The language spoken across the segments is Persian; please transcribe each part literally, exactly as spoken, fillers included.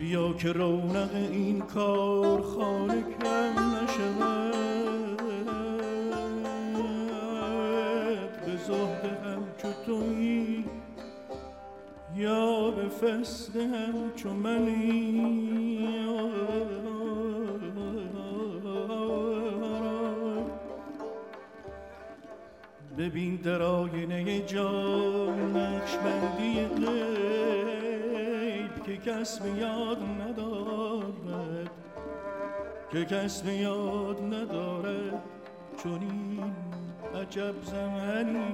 بیا که رونق این کارخانه کم نشود، به زهد همچو تویی یا به فسد همچو منی. ببین در آینه جان نقشبندی غیب که کس به یاد ندارد، که کس به یاد ندارد، چون این عجب زمانی.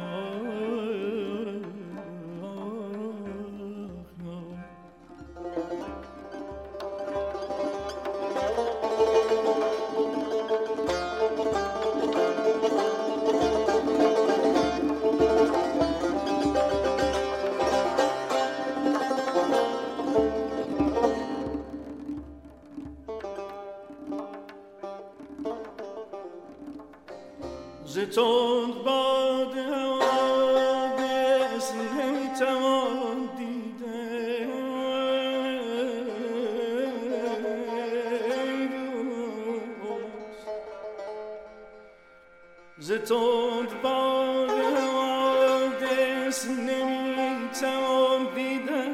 ز تند باد حوادث نمیتوان دیده، ز تند باد حوادث نمیتوان دیدن،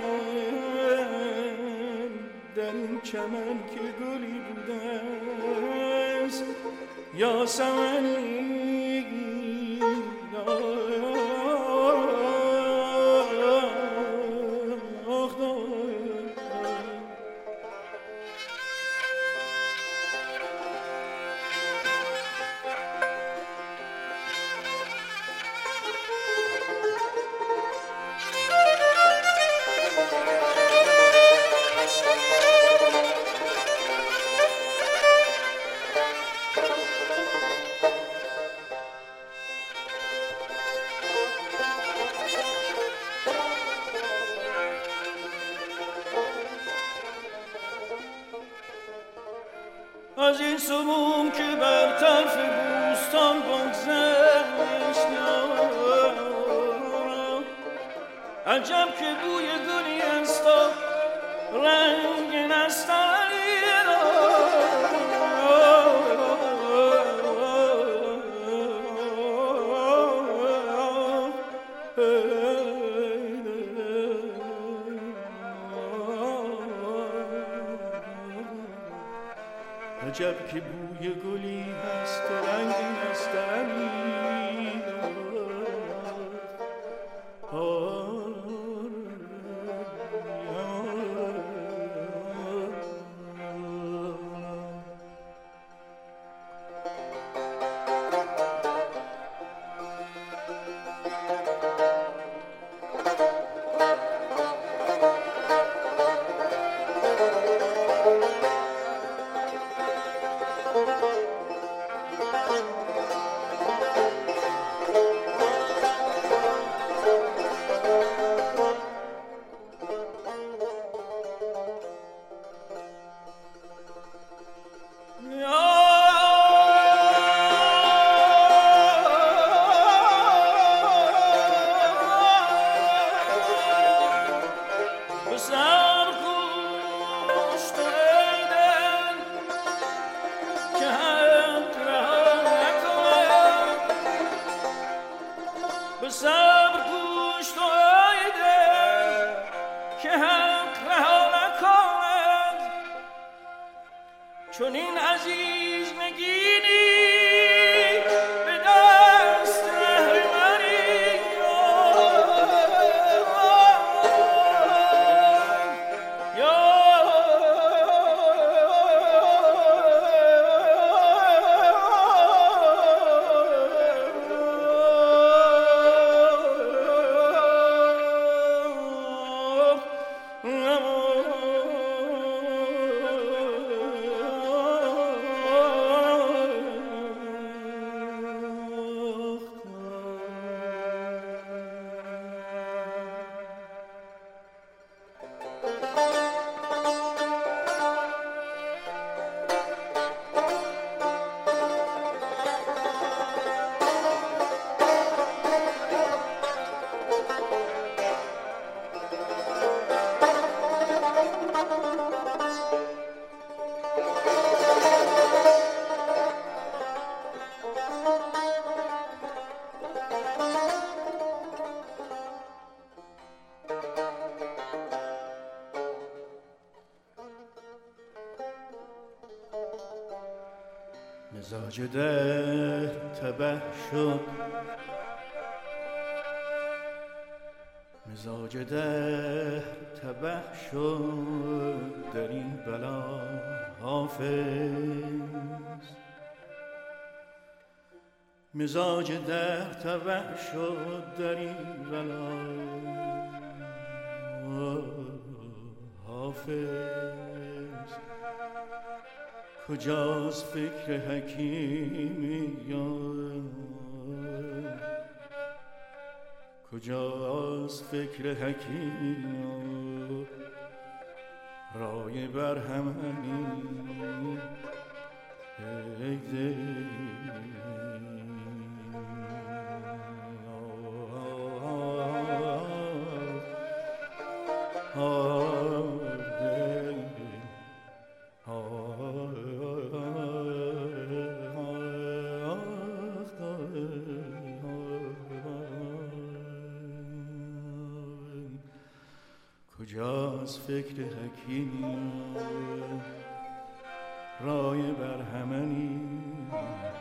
در این چمن که گلی بودست یا سمنی. از این سموم که بر طرف بوستان بگذشت، عجب که بوی گلی است و رنگ نستانی. عجب که بوی گلی هست و رنگی نستنی. چون این عزیز نگینی به دست رهبری، مزاج ده تبه شد، مزاج ده تبه شد در این بلا حافظ. مزاج ده تبه شد در این بلا حافظ. کجاست فکر حکیمی، کجاست فکر حکیمی، رای برهمنی ای دل. کجاست فکر حکیم، رای برهمنی